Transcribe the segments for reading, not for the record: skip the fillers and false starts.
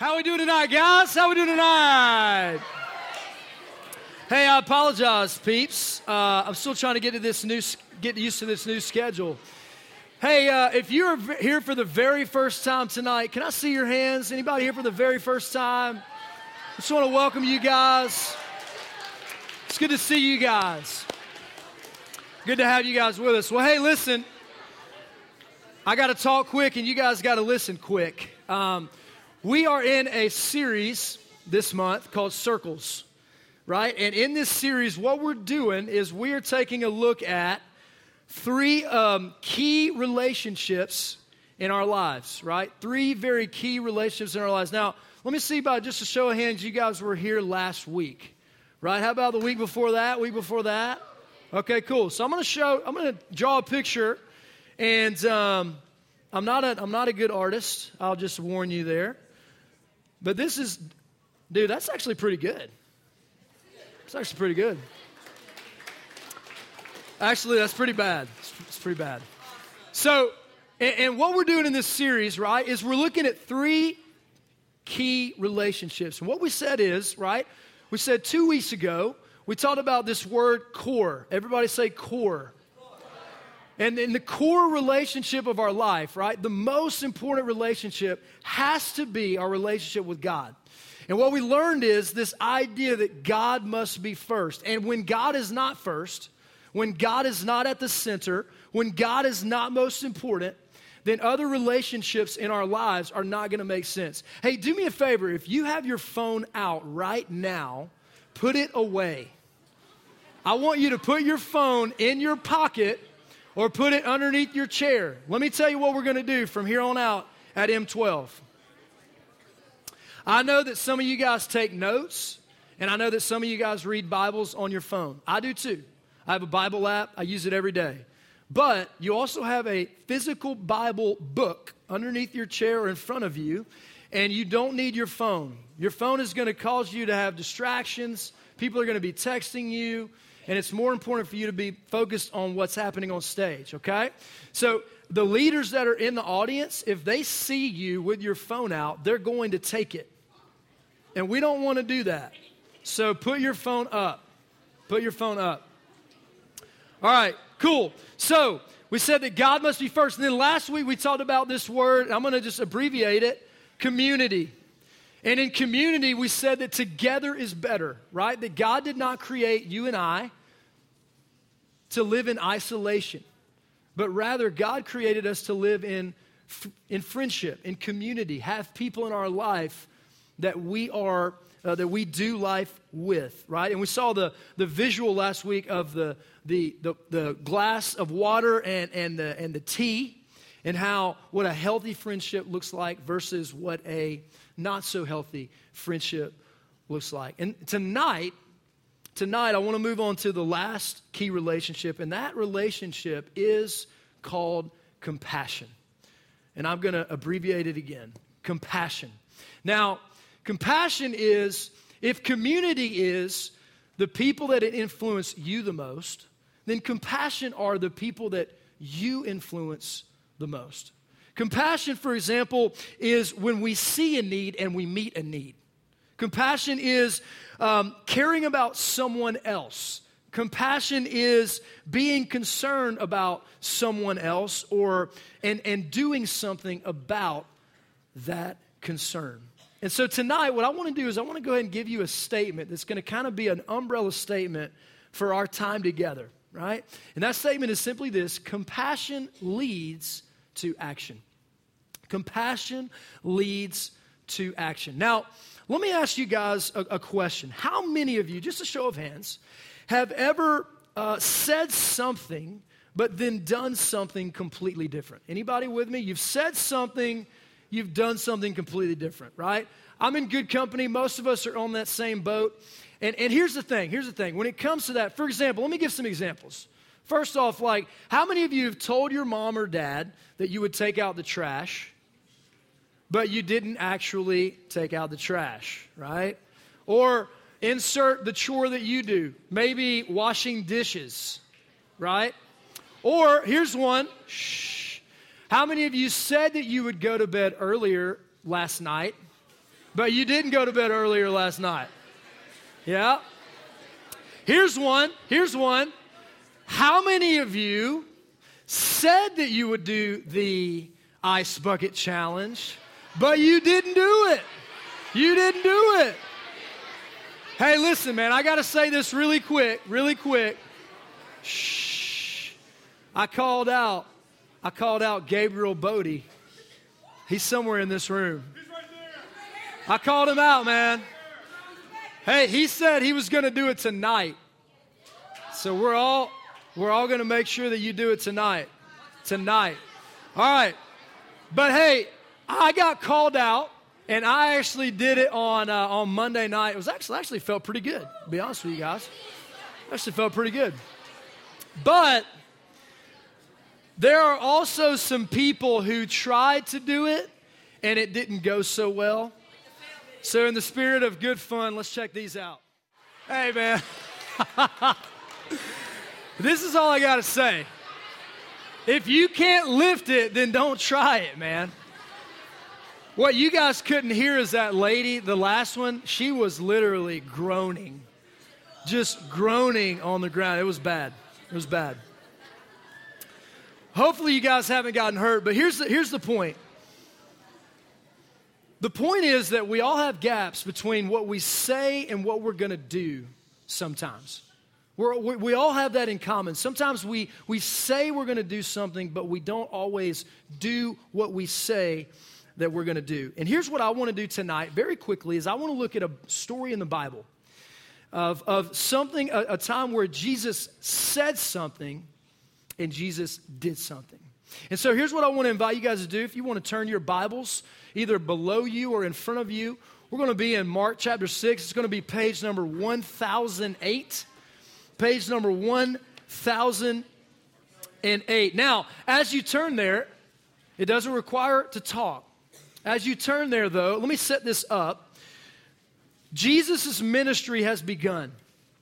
How we doing tonight, guys? How we doing tonight? Hey, I apologize, peeps. I'm still trying to get used to this new schedule. Hey, if you're here for the very first time tonight, can I see your hands? Anybody here for the very first time? I just want to welcome you guys. It's good to see you guys. Good to have you guys with us. Well, hey, listen. I got to talk quick, and you guys got to listen quick. We are in a series this month called Circles, right? And in this series, what we're doing is we are taking a look at three key relationships in our lives, right? Three very key relationships in our lives. Now, let me see by just a show of hands, you guys were here last week, right? How about the week before that, week before that? Okay, cool. So I'm going to draw a picture, and I'm not a good artist. I'll just warn you there. But this is, dude, that's actually pretty good. It's actually pretty good. Actually, that's pretty bad. It's pretty bad. So, and what we're doing in this series, right, is we're looking at three key relationships. And what we said is, right, we said 2 weeks ago, we talked about this word core. Everybody say core. And in the core relationship of our life, right, the most important relationship has to be our relationship with God. And what we learned is this idea that God must be first. And when God is not first, when God is not at the center, when God is not most important, then other relationships in our lives are not going to make sense. Hey, do me a favor. If you have your phone out right now, put it away. I want you to put your phone in your pocket or put it underneath your chair. Let me tell you what we're going to do from here on out at M12. I know that some of you guys take notes, and I know that some of you guys read Bibles on your phone. I do too. I have a Bible app. I use it every day. But you also have a physical Bible book underneath your chair or in front of you, and you don't need your phone. Your phone is going to cause you to have distractions. People are going to be texting you. And it's more important for you to be focused on what's happening on stage, okay? So the leaders that are in the audience, if they see you with your phone out, they're going to take it. And we don't want to do that. So put your phone up. Put your phone up. All right, cool. So we said that God must be first. And then last week we talked about this word, I'm going to just abbreviate it, community. And in community, we said that together is better, right? That God did not create you and I to live in isolation, but rather God created us to live in friendship, in community, have people in our life that we do life with, right? And we saw the visual last week of the glass of water and the tea, and what a healthy friendship looks like versus what a not so healthy friendship looks like. And tonight I want to move on to the last key relationship, and that relationship is called compassion. And I'm going to abbreviate it again. Compassion. Now, compassion is, if community is the people that influence you the most, then compassion are the people that you influence the most. Compassion, for example, is when we see a need and we meet a need. Compassion is caring about someone else. Compassion is being concerned about someone else and doing something about that concern. And so tonight, what I want to do is I want to go ahead and give you a statement that's going to kind of be an umbrella statement for our time together, right? And that statement is simply this: compassion leads to action. Compassion leads to action. Now, let me ask you guys a question. How many of you, just a show of hands, have ever said something but then done something completely different? Anybody with me? You've said something, you've done something completely different, right? I'm in good company. Most of us are on that same boat. And here's the thing. When it comes to that, for example, let me give some examples. First off, like, how many of you have told your mom or dad that you would take out the trash, but you didn't actually take out the trash, right? Or insert the chore that you do, maybe washing dishes, right? Or here's one. How many of you said that you would go to bed earlier last night, But you didn't go to bed earlier last night. Yeah. Here's one. How many of you said that you would do the ice bucket challenge, but you didn't do it? You didn't do it. Hey, listen, man, I got to say this really quick. Shh. I called out Gabriel Bodie. He's somewhere in this room. I called him out, man. Hey, he said he was going to do it tonight. So we're all going to make sure that you do it tonight. Tonight. All right. But hey, I got called out, and I actually did it on Monday night. It was actually felt pretty good, to be honest with you guys. Actually felt pretty good. But there are also some people who tried to do it, and it didn't go so well. So in the spirit of good fun, let's check these out. Hey, man. This is all I got to say. If you can't lift it, then don't try it, man. What you guys couldn't hear is that lady, the last one, she was literally groaning. Just groaning on the ground. It was bad. It was bad. Hopefully you guys haven't gotten hurt, but here's the point. The point is that we all have gaps between what we say and what we're going to do sometimes. We all have that in common. Sometimes we say we're going to do something, but we don't always do what we say that we're going to do. And here's what I want to do tonight very quickly is I want to look at a story in the Bible of something, a time where Jesus said something and Jesus did something. And so here's what I want to invite you guys to do. If you want to turn your Bibles either below you or in front of you, we're going to be in Mark chapter 6. It's going to be page number 1008. Page number 1008. Now, as you turn there, it doesn't require to talk. As you turn there, though, let me set this up. Jesus' ministry has begun.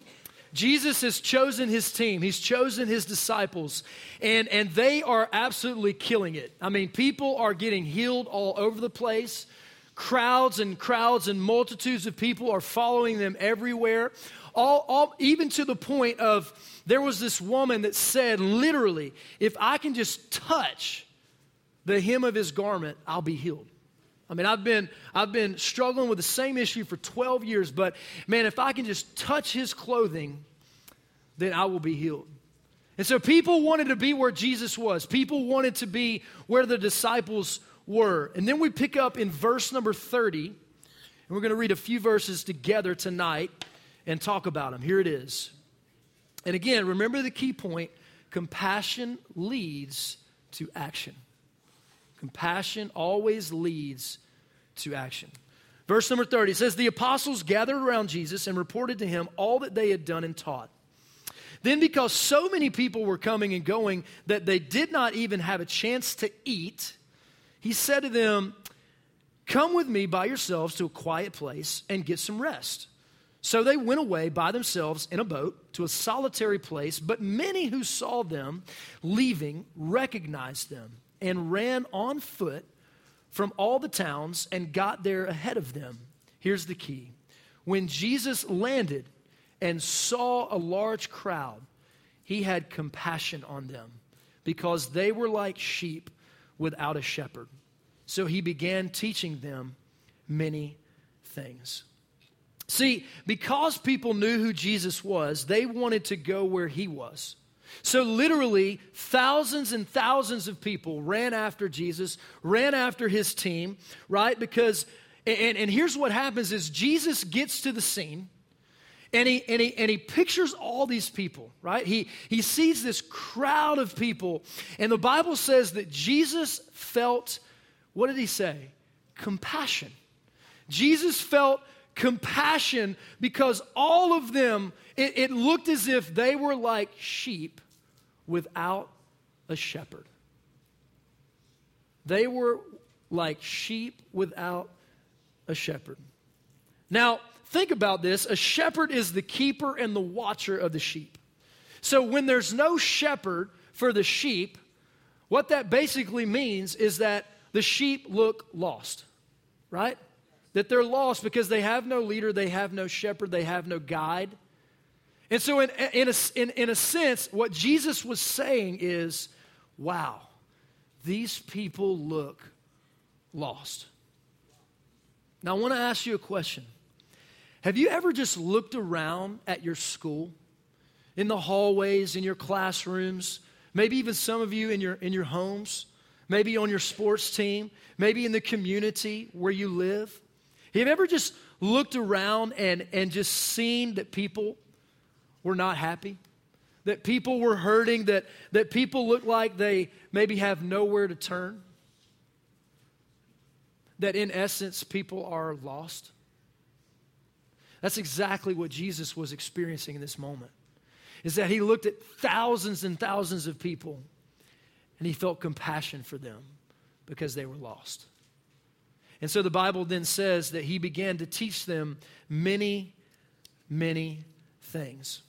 Jesus has chosen his team. He's chosen his disciples, and they are absolutely killing it. I mean, people are getting healed all over the place. Crowds and multitudes of people are following them everywhere. All even to the point of there was this woman that said, literally, if I can just touch the hem of his garment, I'll be healed. I mean, I've been struggling with the same issue for 12 years, but man, if I can just touch his clothing, then I will be healed. And so people wanted to be where Jesus was. People wanted to be where the disciples were. And then we pick up in verse number 30, and we're going to read a few verses together tonight and talk about them. Here it is. And again, remember the key point, compassion leads to action. Compassion always leads to action. Verse number 30 says, the apostles gathered around Jesus and reported to him all that they had done and taught. Then because so many people were coming and going that they did not even have a chance to eat, he said to them, come with me by yourselves to a quiet place and get some rest. So they went away by themselves in a boat to a solitary place, but many who saw them leaving recognized them and ran on foot from all the towns and got there ahead of them. Here's the key. When Jesus landed and saw a large crowd, he had compassion on them because they were like sheep without a shepherd. So he began teaching them many things. See, because people knew who Jesus was, they wanted to go where he was. So literally, thousands and thousands of people ran after Jesus, ran after his team, right? Because, and here's what happens is Jesus gets to the scene, and he pictures all these people, right? He sees this crowd of people, and the Bible says that Jesus felt, what did he say? Compassion. Jesus felt compassion because all of them, it looked as if they were like sheep without a shepherd. They were like sheep without a shepherd. Now, think about this. A shepherd is the keeper and the watcher of the sheep. So when there's no shepherd for the sheep, what that basically means is that the sheep look lost, right? that they're lost because they have no leader, they have no shepherd, they have no guide. And so in a sense, what Jesus was saying is, wow, these people look lost. Now, I want to ask you a question. Have you ever just looked around at your school, in the hallways, in your classrooms, maybe even some of you in your homes, maybe on your sports team, maybe in the community where you live? Have you ever just looked around and just seen that people were not happy? That people were hurting, that people look like they maybe have nowhere to turn? That in essence, people are lost? That's exactly what Jesus was experiencing in this moment. Is that he looked at thousands and thousands of people and he felt compassion for them because they were lost. And so the Bible then says that he began to teach them many, many things.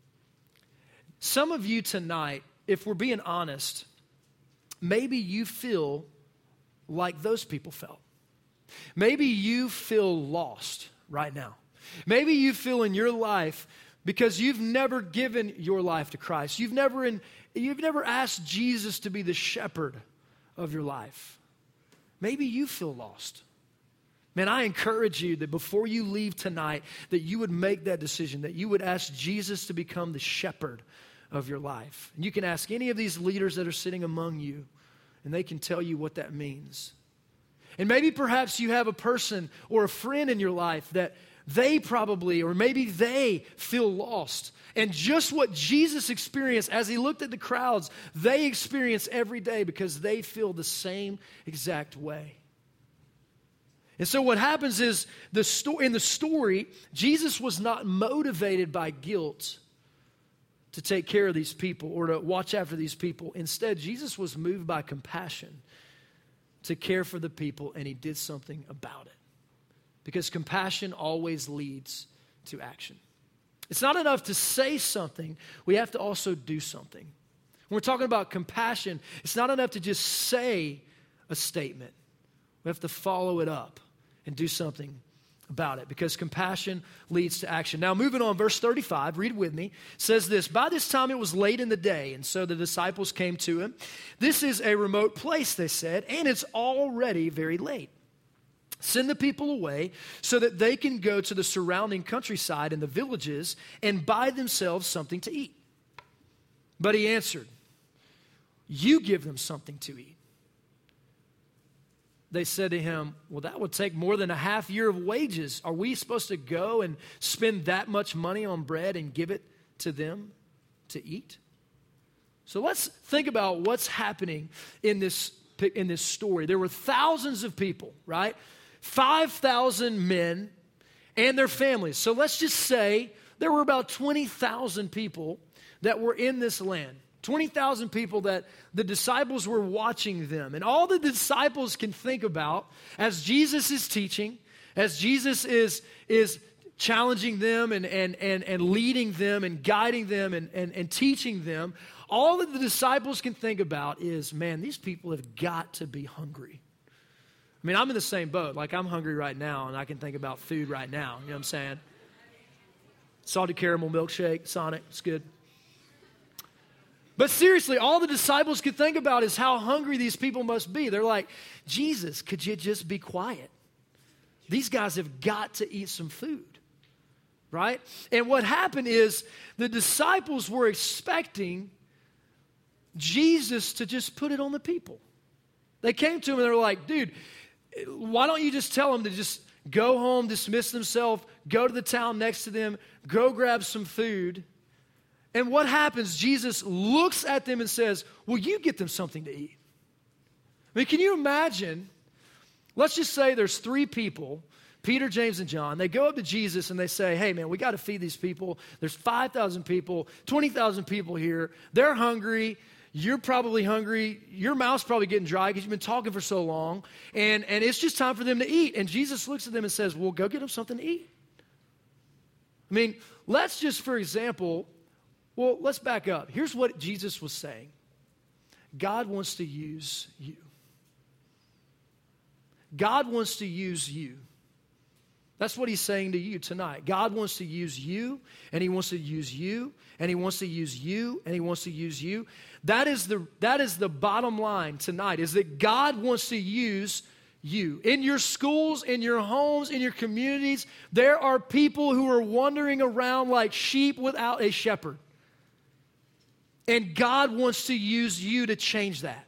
Some of you tonight, if we're being honest, maybe you feel like those people felt. Maybe you feel lost right now. Maybe you feel in your life because you've never given your life to Christ. You've never asked Jesus to be the shepherd of your life. Maybe you feel lost. Man, I encourage you that before you leave tonight, that you would make that decision, that you would ask Jesus to become the shepherd of your life. And you can ask any of these leaders that are sitting among you, and they can tell you what that means. And maybe perhaps you have a person or a friend in your life that they probably, or maybe they feel lost. And just what Jesus experienced as he looked at the crowds, they experience every day because they feel the same exact way. And so what happens is, in the story, Jesus was not motivated by guilt to take care of these people or to watch after these people. Instead, Jesus was moved by compassion to care for the people, and he did something about it. Because compassion always leads to action. It's not enough to say something, we have to also do something. When we're talking about compassion, it's not enough to just say a statement. We have to follow it up and do something about it, because compassion leads to action. Now, moving on, verse 35, read with me, says this: by this time it was late in the day, and so the disciples came to him. This is a remote place, they said, and it's already very late. Send the people away so that they can go to the surrounding countryside and the villages and buy themselves something to eat. But he answered, you give them something to eat. They said to him, well, that would take more than a half year of wages. Are we supposed to go and spend that much money on bread and give it to them to eat? So let's think about what's happening in this story. There were thousands of people, right? 5,000 men and their families. So let's just say there were about 20,000 people that were in this land. 20,000 people that the disciples were watching them. And all the disciples can think about as Jesus is teaching, as Jesus is challenging them and leading them and guiding them and teaching them, all that the disciples can think about is, man, these people have got to be hungry. I mean, I'm in the same boat. Like, I'm hungry right now, and I can think about food right now. You know what I'm saying? Salted caramel milkshake, Sonic, it's good. But seriously, all the disciples could think about is how hungry these people must be. They're like, Jesus, could you just be quiet? These guys have got to eat some food, right? And what happened is the disciples were expecting Jesus to just put it on the people. They came to him and they were like, dude, why don't you just tell them to just go home, dismiss themselves, go to the town next to them, go grab some food. And what happens? Jesus looks at them and says, well, you get them something to eat. I mean, can you imagine? Let's just say there's 3 people, Peter, James, and John. They go up to Jesus and they say, hey, man, we got to feed these people. There's 5,000 people, 20,000 people here. They're hungry. You're probably hungry. Your mouth's probably getting dry because you've been talking for so long. And it's just time for them to eat. And Jesus looks at them and says, well, go get them something to eat. I mean, let's just, for example, let's back up. Here's what Jesus was saying. God wants to use you. God wants to use you That's what he's saying to you tonight. God wants to use you, and he wants to use you, and he wants to use you, and he wants to use you. That is the bottom line tonight, is that God wants to use you. In your schools, in your homes, in your communities, there are people who are wandering around like sheep without a shepherd. And God wants to use you to change that.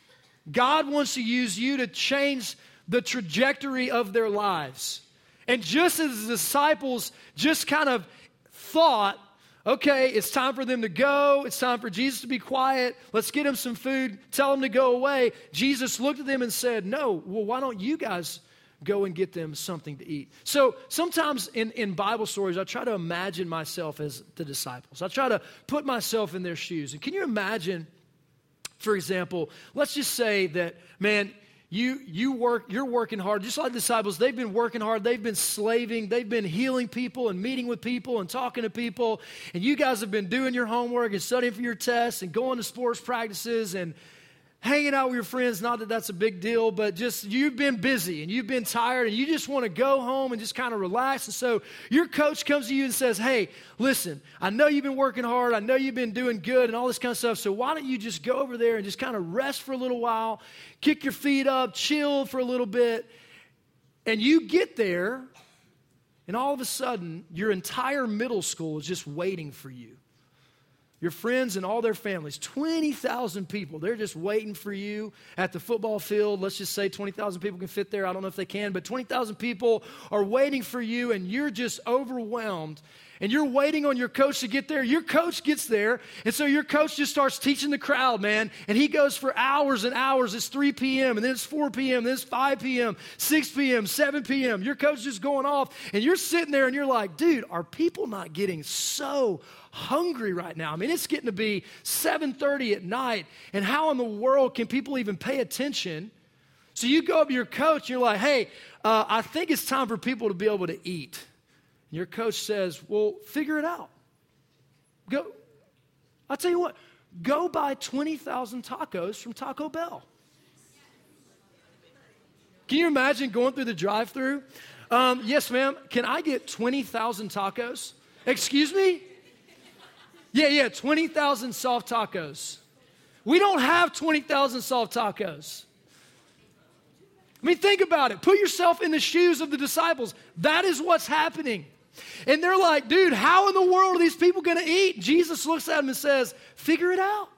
God wants to use you to change the trajectory of their lives. And just as the disciples just kind of thought, okay, it's time for them to go. It's time for Jesus to be quiet. Let's get him some food. Tell him to go away. Jesus looked at them and said, no, well, why don't you guys go and get them something to eat? So sometimes in Bible stories, I try to imagine myself as the disciples. I try to put myself in their shoes. And can you imagine, for example, let's just say that, man, you're working hard, just like the disciples. They've been working hard. They've been slaving. They've been healing people and meeting with people and talking to people. And you guys have been doing your homework and studying for your tests and going to sports practices and hanging out with your friends. Not that that's a big deal, but just you've been busy and you've been tired and you just want to go home and just kind of relax. And so your coach comes to you and says, hey, listen, I know you've been working hard. I know you've been doing good and all this kind of stuff. So why don't you just go over there and just kind of rest for a little while, kick your feet up, chill for a little bit. And you get there and all of a sudden your entire middle school is just waiting for you. Your friends and all their families, 20,000 people, they're just waiting for you at the football field. Let's just say 20,000 people can fit there. I don't know if they can, but 20,000 people are waiting for you, and you're just overwhelmed. And you're waiting on your coach to get there. Your coach gets there, and so your coach just starts teaching the crowd, man. And he goes for hours and hours. It's 3 p.m., and then it's 4 p.m., then it's 5 p.m., 6 p.m., 7 p.m. Your coach is just going off, and you're sitting there, and you're like, dude, are people not getting so hungry right now? I mean, it's getting to be 7:30 at night, and how in the world can people even pay attention? So you go up to your coach, and you're like, hey, I think it's time for people to be able to eat. And your coach says, well, figure it out. Go. I'll tell you what, go buy 20,000 tacos from Taco Bell. Can you imagine going through the drive-thru? Yes, ma'am, can I get 20,000 tacos? Excuse me? Yeah, 20,000 soft tacos. We don't have 20,000 soft tacos. I mean, think about it. Put yourself in the shoes of the disciples. That is what's happening. And they're like, dude, how in the world are these people going to eat? Jesus looks at them and says, figure it out.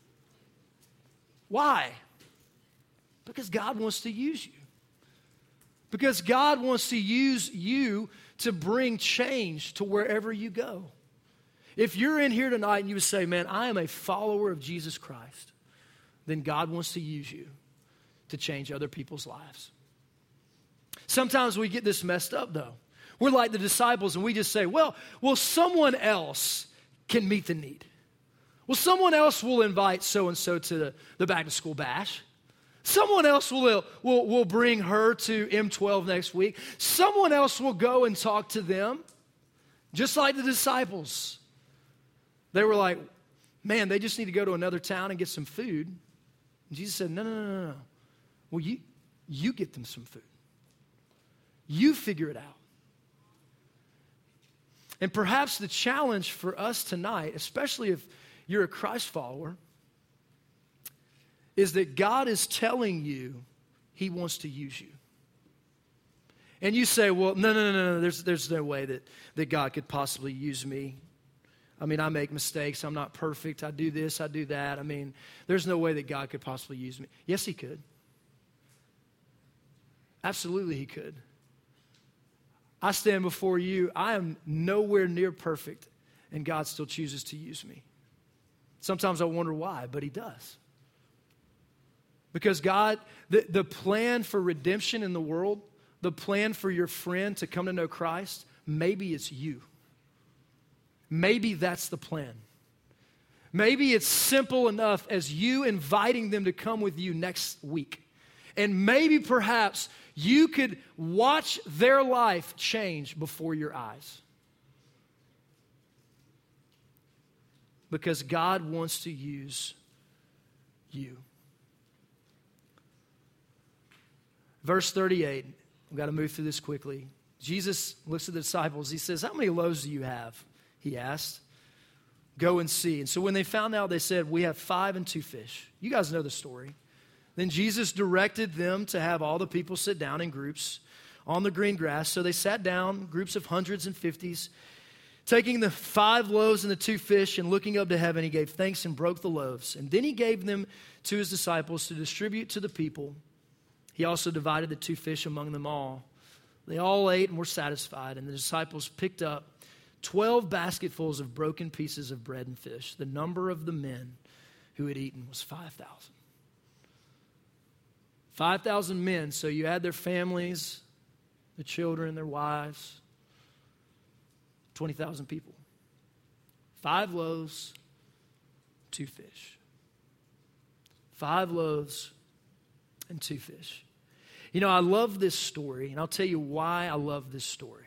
Why? Because God wants to use you. Because God wants to use you to bring change to wherever you go. If you're in here tonight and you would say, man, I am a follower of Jesus Christ, then God wants to use you to change other people's lives. Sometimes we get this messed up, though. We're like the disciples, and we just say, well, someone else can meet the need. Well, someone else will invite so-and-so to the back-to-school bash. Someone else will bring her to M12 next week. Someone else will go and talk to them, just like the disciples. They were like, man, they just need to go to another town and get some food. And Jesus said, no. Well, you get them some food. You figure it out. And perhaps the challenge for us tonight, especially if you're a Christ follower, is that God is telling you he wants to use you. And you say, well, no, there's no way that God could possibly use me. I mean, I make mistakes. I'm not perfect. I do this, I do that. I mean, there's no way that God could possibly use me. Yes, he could. Absolutely, he could. I stand before you. I am nowhere near perfect, and God still chooses to use me. Sometimes I wonder why, but he does. Because God, the plan for redemption in the world, the plan for your friend to come to know Christ, maybe it's you. Maybe that's the plan. Maybe it's simple enough as you inviting them to come with you next week. And maybe perhaps you could watch their life change before your eyes. Because God wants to use you. Verse 38, I've got to move through this quickly. Jesus looks at the disciples. He says, how many loaves do you have? He asked. Go and see. And so when they found out, they said, we have 5 and 2 fish. You guys know the story. Then Jesus directed them to have all the people sit down in groups on the green grass. So they sat down, groups of hundreds and fifties. Taking the 5 loaves and the 2 fish and looking up to heaven, he gave thanks and broke the loaves. And then he gave them to his disciples to distribute to the people. He also divided the 2 fish among them all. They all ate and were satisfied, and the disciples picked up 12 basketfuls of broken pieces of bread and fish. The number of the men who had eaten was 5,000. 5,000 men, so you had their families, the children, their wives, 20,000 people. 5 loaves, 2 fish. 5 loaves and 2 fish. You know, I love this story, and I'll tell you why I love this story.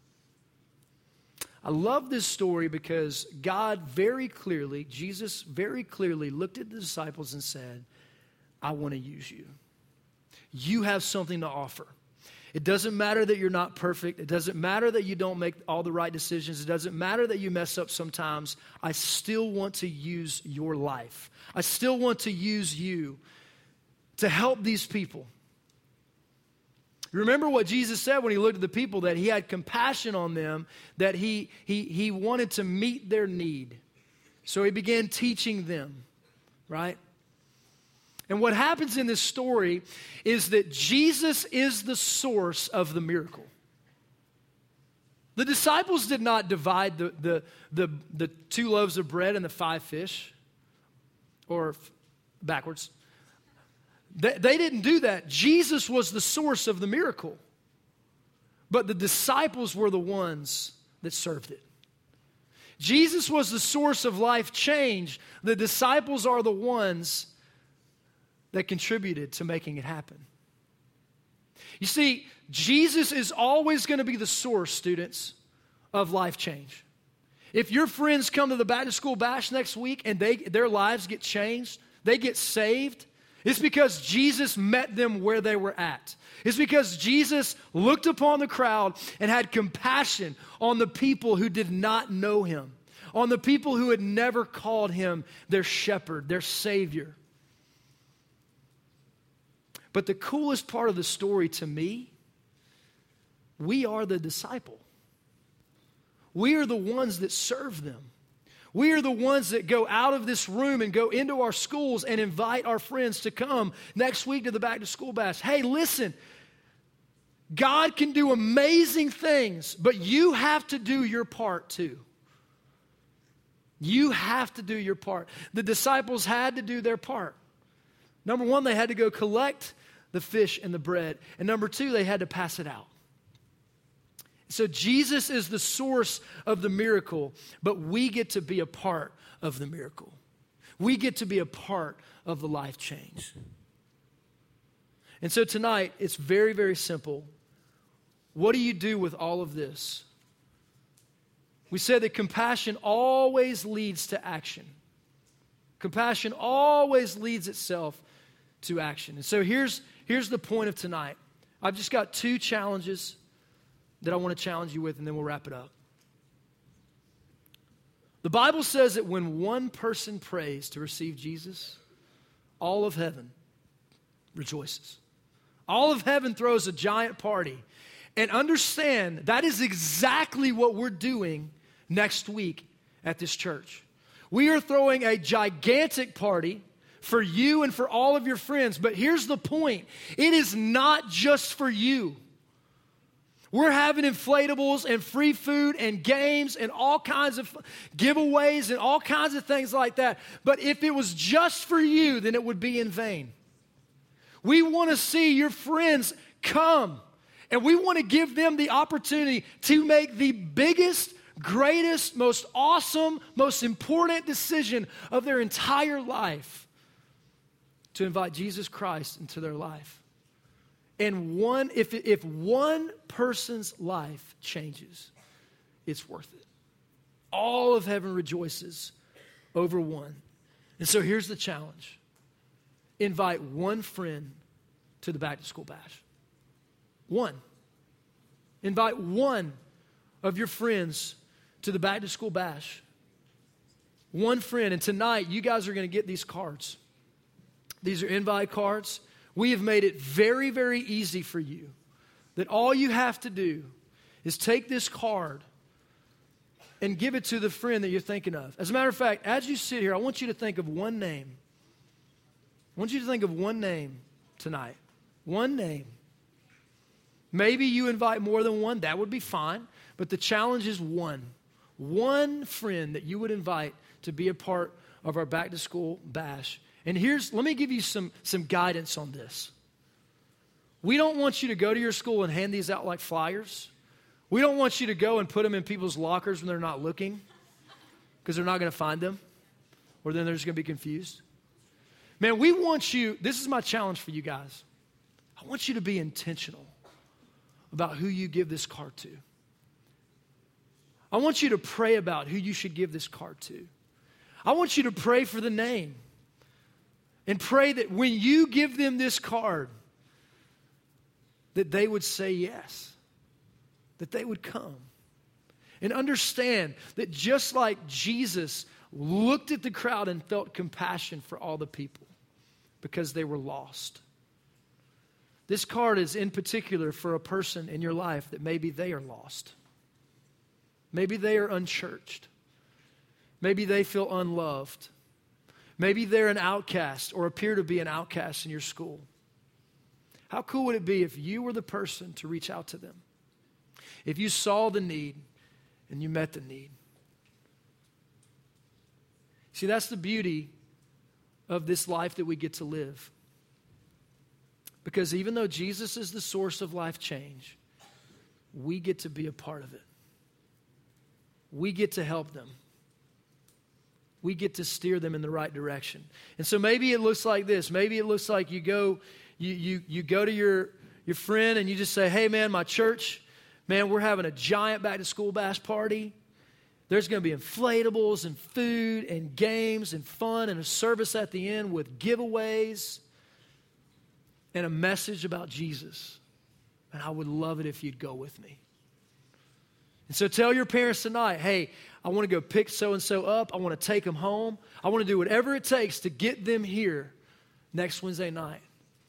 I love this story because God very clearly, Jesus very clearly looked at the disciples and said, I want to use you. You have something to offer. It doesn't matter that you're not perfect. It doesn't matter that you don't make all the right decisions. It doesn't matter that you mess up sometimes. I still want to use your life. I still want to use you to help these people. Remember what Jesus said when he looked at the people, that he had compassion on them, that he wanted to meet their need. So he began teaching them, right? And what happens in this story is that Jesus is the source of the miracle. The disciples did not divide the 2 loaves of bread and the 5 fish, or backwards. They didn't do that. Jesus was the source of the miracle. But the disciples were the ones that served it. Jesus was the source of life change. The disciples are the ones that contributed to making it happen. You see, Jesus is always going to be the source, students, of life change. If your friends come to the Back to School Bash next week and their lives get changed, they get saved, it's because Jesus met them where they were at. It's because Jesus looked upon the crowd and had compassion on the people who did not know him, on the people who had never called him their shepherd, their savior. But the coolest part of the story to me, we are the disciple. We are the ones that serve them. We are the ones that go out of this room and go into our schools and invite our friends to come next week to the Back to School Bash. Hey, listen, God can do amazing things, but you have to do your part too. You have to do your part. The disciples had to do their part. Number 1, they had to go collect the fish and the bread. And number 2, they had to pass it out. So Jesus is the source of the miracle, but we get to be a part of the miracle. We get to be a part of the life change. And so tonight, it's very, very simple. What do you do with all of this? We said that compassion always leads to action. Compassion always leads itself to action. And so here's the point of tonight. I've just got 2 challenges that I want to challenge you with, and then we'll wrap it up. The Bible says that when one person prays to receive Jesus, all of heaven rejoices. All of heaven throws a giant party. And understand, that is exactly what we're doing next week at this church. We are throwing a gigantic party for you and for all of your friends. But here's the point. It is not just for you. We're having inflatables and free food and games and all kinds of giveaways and all kinds of things like that. But if it was just for you, then it would be in vain. We want to see your friends come, and we want to give them the opportunity to make the biggest, greatest, most awesome, most important decision of their entire life, to invite Jesus Christ into their life. And if one person's life changes, it's worth it. All of heaven rejoices over one. And so here's the challenge. Invite one friend to the Back to School Bash. One. Invite one of your friends to the back to school bash. One friend. And tonight, you guys are going to get these cards. These are invite cards. We have made it very, very easy for you that all you have to do is take this card and give it to the friend that you're thinking of. As a matter of fact, as you sit here, I want you to think of one name. I want you to think of one name tonight. One name. Maybe you invite more than one. That would be fine. But the challenge is one. One friend that you would invite to be a part of our back to school bash. And let me give you some guidance on this. We don't want you to go to your school and hand these out like flyers. We don't want you to go and put them in people's lockers when they're not looking, because they're not going to find them, or then they're just going to be confused. Man, we want you, this is my challenge for you guys. I want you to be intentional about who you give this card to. I want you to pray about who you should give this card to. I want you to pray for the name. And pray that when you give them this card, that they would say yes. That they would come. And understand that just like Jesus looked at the crowd and felt compassion for all the people because they were lost. This card is in particular for a person in your life that maybe they are lost. Maybe they are unchurched. Maybe they feel unloved. Maybe they're an outcast or appear to be an outcast in your school. How cool would it be if you were the person to reach out to them? If you saw the need and you met the need. See, that's the beauty of this life that we get to live. Because even though Jesus is the source of life change, we get to be a part of it. We get to help them. We get to steer them in the right direction. And so maybe it looks like this. Maybe it looks like you go to your friend and you just say, hey man, my church, man, we're having a giant back to school bash party. There's going to be inflatables and food and games and fun and a service at the end with giveaways and a message about Jesus. And I would love it if you'd go with me. And so tell your parents tonight, hey, I want to go pick so-and-so up. I want to take them home. I want to do whatever it takes to get them here next Wednesday night.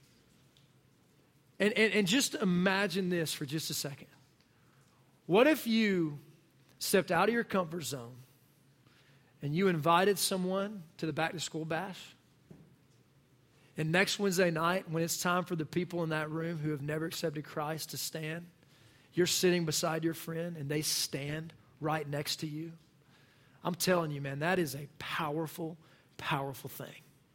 And just imagine this for just a second. What if you stepped out of your comfort zone and you invited someone to the back to school bash? And next Wednesday night, when it's time for the people in that room who have never accepted Christ to stand, you're sitting beside your friend and they stand right next to you. I'm telling you, man, that is a powerful, powerful thing.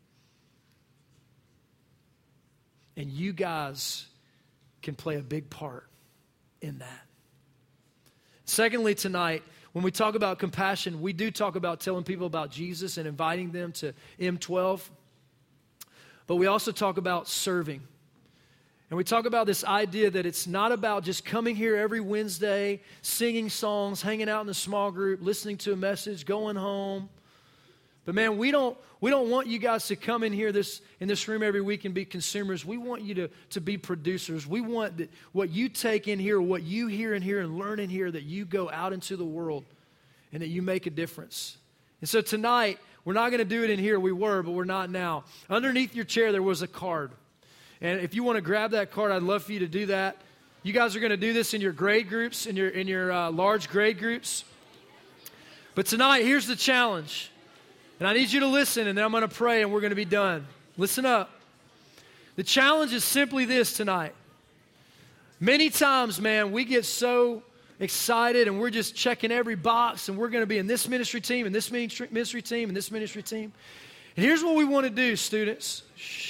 And you guys can play a big part in that. Secondly, tonight, when we talk about compassion, we do talk about telling people about Jesus and inviting them to M12. But we also talk about serving. And we talk about this idea that it's not about just coming here every Wednesday, singing songs, hanging out in a small group, listening to a message, going home. But man, we don't want you guys to come in here in this room every week and be consumers. We want you to be producers. We want that what you take in here, what you hear in here and learn in here, that you go out into the world and that you make a difference. And so tonight, we're not going to do it in here. We were, but we're not now. Underneath your chair, there was a card. And if you want to grab that card, I'd love for you to do that. You guys are going to do this in your grade groups, in your large grade groups. But tonight, here's the challenge. And I need you to listen, and then I'm going to pray, and we're going to be done. Listen up. The challenge is simply this tonight. Many times, man, we get so excited, and we're just checking every box, and we're going to be in this ministry team, and this ministry team, and this ministry team. And here's what we want to do, students.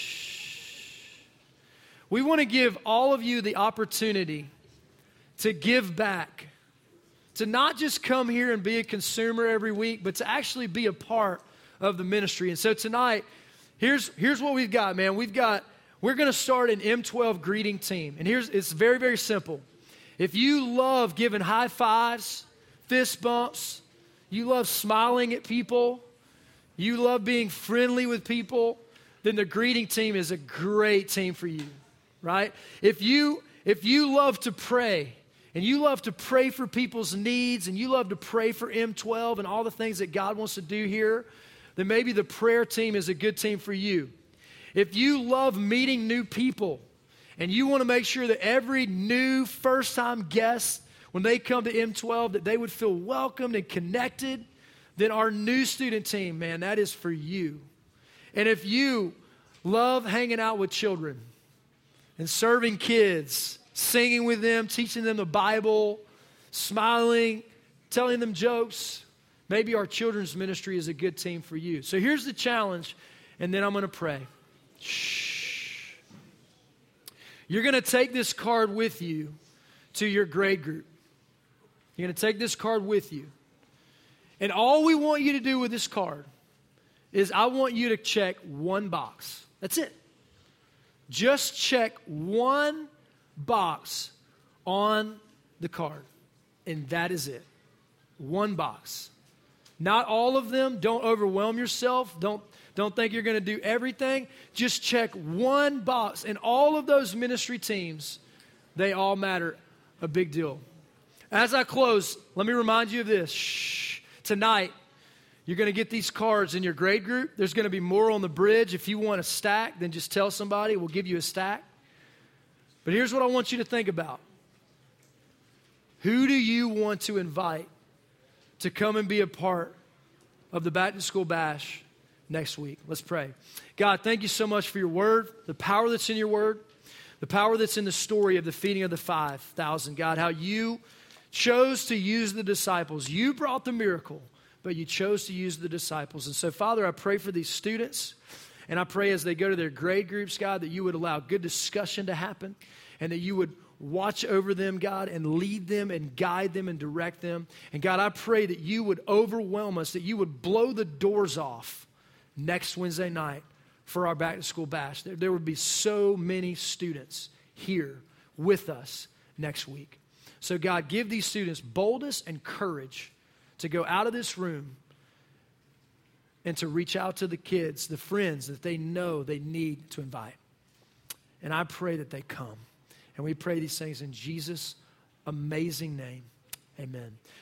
We want to give all of you the opportunity to give back, to not just come here and be a consumer every week, but to actually be a part of the ministry. And so tonight, here's what we've got, man. We're going to start an M12 greeting team. And it's very, very simple. If you love giving high fives, fist bumps, you love smiling at people, you love being friendly with people, then the greeting team is a great team for you. Right? If you love to pray and you love to pray for people's needs, and you love to pray for M12 and all the things that God wants to do here, then maybe the prayer team is a good team for you. If you love meeting new people, and you want to make sure that every new first-time guest, when they come to M12, that they would feel welcomed and connected, then our new student team, man, that is for you. And if you love hanging out with children and serving kids, singing with them, teaching them the Bible, smiling, telling them jokes, maybe our children's ministry is a good team for you. So here's the challenge, and then I'm going to pray. Shh. You're going to take this card with you to your grade group. You're going to take this card with you. And all we want you to do with this card is I want you to check one box. That's it. Just check one box on the card. And that is it. One box. Not all of them. Don't overwhelm yourself. Don't think you're going to do everything. Just check one box. And all of those ministry teams, they all matter a big deal. As I close, let me remind you of this. Shh. Tonight, you're going to get these cards in your grade group. There's going to be more on the bridge. If you want a stack, then just tell somebody. We'll give you a stack. But here's what I want you to think about. Who do you want to invite to come and be a part of the Back to School Bash next week? Let's pray. God, thank you so much for your word, the power that's in your word, the power that's in the story of the feeding of the 5,000. God, how you chose to use the disciples. You brought the miracle, but you chose to use the disciples. And so, Father, I pray for these students, and I pray as they go to their grade groups, God, that you would allow good discussion to happen, and that you would watch over them, God, and lead them and guide them and direct them. And God, I pray that you would overwhelm us, that you would blow the doors off next Wednesday night for our Back to School Bash. There would be so many students here with us next week. So God, give these students boldness and courage to go out of this room and to reach out to the kids, the friends that they know they need to invite. And I pray that they come. And we pray these things in Jesus' amazing name. Amen.